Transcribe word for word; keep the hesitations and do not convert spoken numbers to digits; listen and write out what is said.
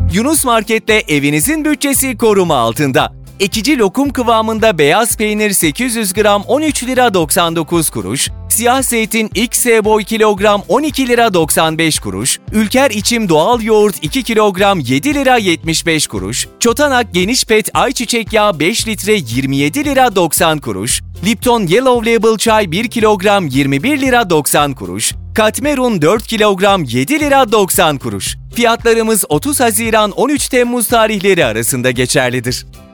Yunus Market'te evinizin bütçesi koruma altında. Ekici lokum kıvamında beyaz peynir sekiz yüz gram on üç lira doksan dokuz kuruş, siyah zeytin X S boy kilogram on iki lira doksan beş kuruş, Ülker içim doğal yoğurt iki kilogram yedi lira yetmiş beş kuruş, Çotanak geniş pet ayçiçek yağı beş litre yirmi yedi lira doksan kuruş, Lipton Yellow Label çay bir kilogram yirmi bir lira doksan kuruş, Katmerun dört kilogram yedi lira doksan kuruş. Fiyatlarımız otuz Haziran on üç Temmuz tarihleri arasında geçerlidir.